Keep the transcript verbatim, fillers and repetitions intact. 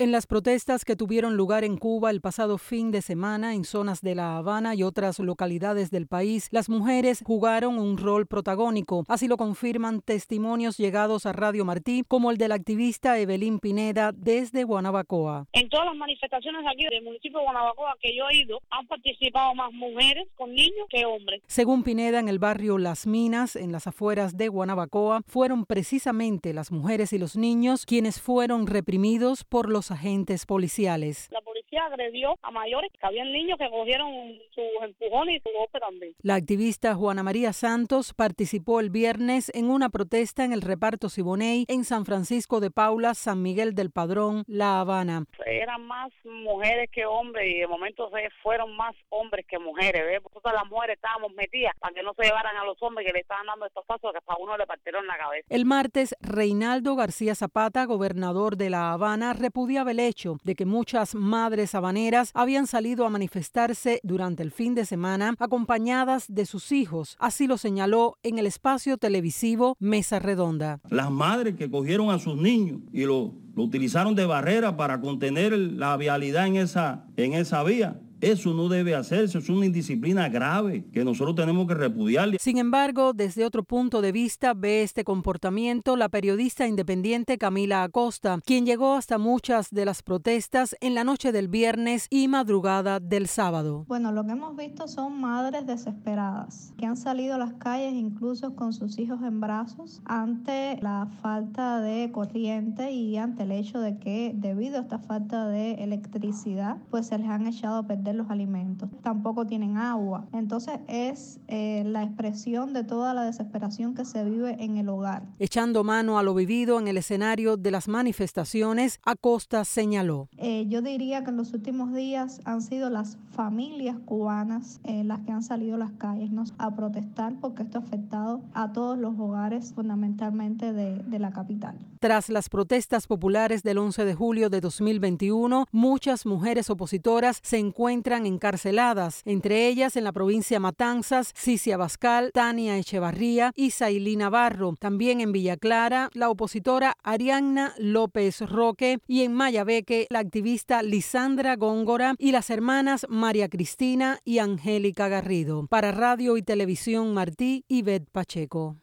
En las protestas que tuvieron lugar en Cuba el pasado fin de semana en zonas de La Habana y otras localidades del país, las mujeres jugaron un rol protagónico. Así lo confirman testimonios llegados a Radio Martí, como el de la activista Evelyn Pineda desde Guanabacoa. En todas las manifestaciones aquí del municipio de Guanabacoa que yo he ido, han participado más mujeres con niños que hombres. Según Pineda, en el barrio Las Minas, en las afueras de Guanabacoa, fueron precisamente las mujeres y los niños quienes fueron reprimidos por los agentes policiales. La policía agredió a mayores, que habían niños que cogieron sus empujones y su golpe también. La activista Juana María Santos participó el viernes en una protesta en el reparto Siboney en San Francisco de Paula, San Miguel del Padrón, La Habana. Eran más mujeres que hombres y de momento fueron más hombres que mujeres. ¿Ves? Nosotros las mujeres estábamos metidas para que no se llevaran a los hombres que le estaban dando estos pasos que hasta uno le partieron la cabeza. El martes, Reinaldo García Zapata, gobernador de La Habana, repudiaba el hecho de que muchas madres habaneras habían salido a manifestarse durante el fin de semana acompañadas de sus hijos. Así lo señaló en el espacio televisivo Mesa Redonda. Las madres que cogieron a sus niños y lo, lo utilizaron de barrera para contener la vialidad en esa, en esa vía. Eso no debe hacerse, es una indisciplina grave que nosotros tenemos que repudiar. Sin embargo, desde otro punto de vista ve este comportamiento la periodista independiente Camila Acosta, quien llegó hasta muchas de las protestas en la noche del viernes y madrugada del sábado. Bueno, lo que hemos visto son madres desesperadas que han salido a las calles incluso con sus hijos en brazos ante la falta de corriente y ante el hecho de que debido a esta falta de electricidad, pues se les han echado a perder los alimentos, tampoco tienen agua. Entonces es eh, la expresión de toda la desesperación que se vive en el hogar. Echando mano a lo vivido en el escenario de las manifestaciones, Acosta señaló. Eh, yo diría que en los últimos días han sido las familias cubanas eh, las que han salido a las calles, ¿no?, a protestar porque esto ha afectado a todos los hogares fundamentalmente de, de la capital. Tras las protestas populares del once de julio de dos mil veintiuno, muchas mujeres opositoras se encuentran encarceladas, entre ellas en la provincia Matanzas, Cici Abascal, Tania Echevarría y Sailí Navarro. También en Villa Clara, la opositora Arianna López Roque y en Mayabeque, la activista Lisandra Góngora y las hermanas María Cristina y Angélica Garrido. Para Radio y Televisión Martí, Ivette Pacheco.